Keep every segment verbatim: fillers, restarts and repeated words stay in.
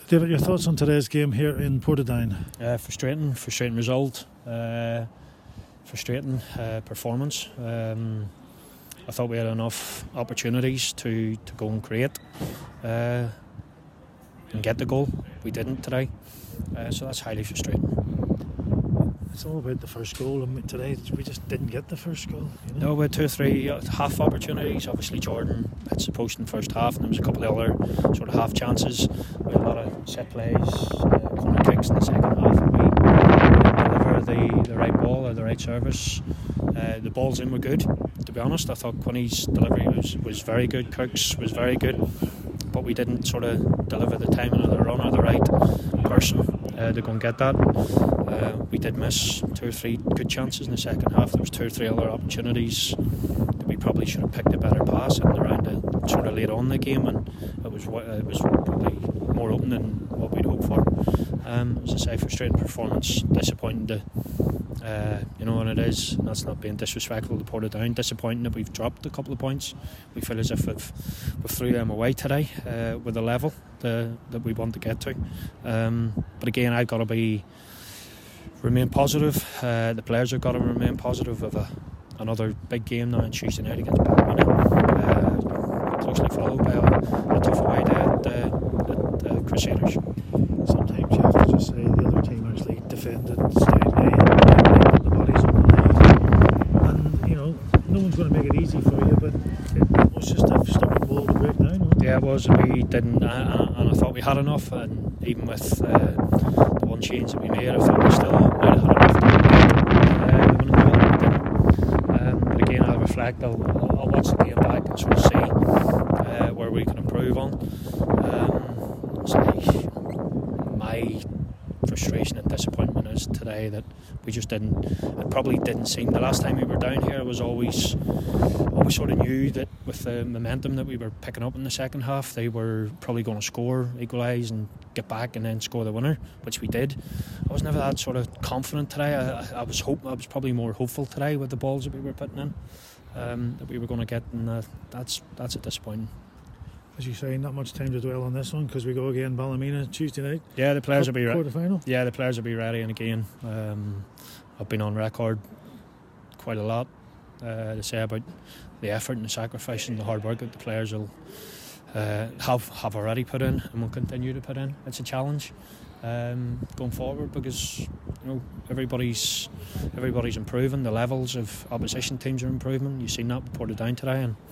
David, your thoughts on today's game here in Portadown? Uh, frustrating, frustrating result, uh, frustrating uh, performance. Um, I thought we had enough opportunities to, to go and create uh, and get the goal. We didn't today, uh, so that's highly frustrating. It's all about the first goal. I mean, today we just didn't get the first goal. You know? No, we had two or three half opportunities. Obviously Jordan hits the post in the first half, and there was a couple of other sort of half chances. We had a lot of set plays, uh, corner kicks in the second half, and we didn't deliver the, the right ball or the right service. Uh, the balls in were good, to be honest. I thought Quinny's delivery was, was very good, Kirk's was very good, but we didn't sort of deliver the timing of the run or the right person uh, to go and get that. Uh, we did miss two or three good chances in the second half. There was two or three other opportunities that we probably should have picked a better pass in around the, sort of late on in the game, and it was it was probably more open than what we'd hoped for. Um, as I say, frustrating performance, disappointing to, uh, you know what it is, and that's not being disrespectful to Portadown. Disappointing that we've dropped a couple of points. We feel as if we've, we threw them away today uh, with a level the, that we want to get to. Um, but again, I've got to be remain positive. Uh, the players have got to remain positive of a, another big game now on Tuesday night against Ballymena, uh, closely followed by a, a tough away day at, uh, at uh, Crusaders. Sometimes you have to just say the other team actually defended stoutly and put the bodies on the line, and you know no one's going to make it easy for you, but it was just a stubborn ball to break down. Wasn't it? Yeah, it was. We didn't, uh, and I thought we had enough, and even with uh, the one change that we made, I thought we still might have had enough to uh, the winning goal. We didn't. Um, but again, I'll reflect. I'll, I'll watch the game back and sort of see uh, where we can improve on. Um, so my frustration and disappointment is today that we just didn't. It probably didn't seem the last time we were down here. It was always, always sort of knew that with the momentum that we were picking up in the second half, they were probably going to score, equalise, and get back and then score the winner, which we did. I was never that sort of confident today. I, I was hope I was probably more hopeful today with the balls that we were putting in, um, that we were going to get, and uh, that's that's a disappointing. As you say, not much time to dwell on this one because we go again Ballymena Tuesday night. Yeah, the players will be ready. Quarter-final. Yeah, the players will be ready. And again, um, I've been on record quite a lot uh, to say about the effort and the sacrifice and the hard work that the players will uh, have have already put in and will continue to put in. It's a challenge um, going forward because you know everybody's everybody's improving. The levels of opposition teams are improving. You've seen that with Portadown today, and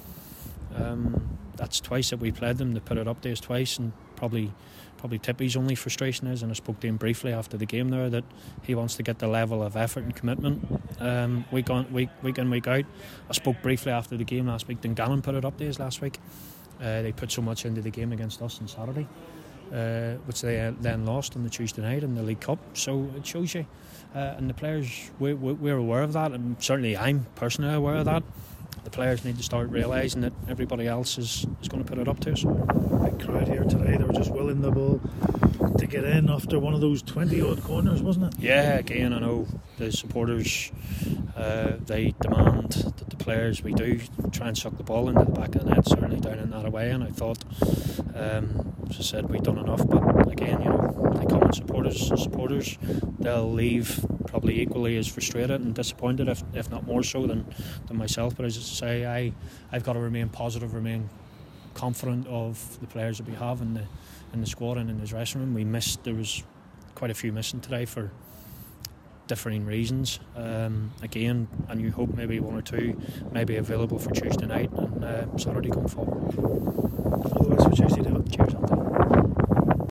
um, that's twice that we played them. They put it up to us twice, and probably probably Tippy's only frustration is, and I spoke to him briefly after the game there, that he wants to get the level of effort and commitment um, week on week week in week out. I spoke briefly after the game last week. Dungannon put it up to us last week. Uh, they put so much into the game against us on Saturday, uh, which they uh, then lost on the Tuesday night in the League Cup. So it shows you, uh, and the players we, we, we're aware of that, and certainly I'm personally aware of that. The players need to start realising that everybody else is, is going to put it up to us. Big crowd here today. They were just willing the ball to get in after one of those twenty odd corners, wasn't it? Yeah, again, I know the supporters, uh, they demand that the players, we do try and suck the ball into the back of the net, certainly down in that away, and I thought, um, as I said, we've done enough, but again, you know, they come and support us as supporters. They'll leave probably equally as frustrated and disappointed, if, if not more so than, than myself. But as I say, I, I've got to remain positive, remain confident of the players that we have in the in the squad and in the dressing room. We missed, there was quite a few missing today for differing reasons. Um, again, and you hope maybe one or two may be available for Tuesday night and uh, Saturday going forward. All the best for Tuesday, David. Cheers, Anthony.